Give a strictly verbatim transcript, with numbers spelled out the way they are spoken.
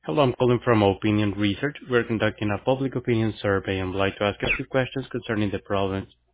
Hello, I'm calling from Opinion Research. We're conducting a public opinion survey and would like to ask a few questions concerning the problems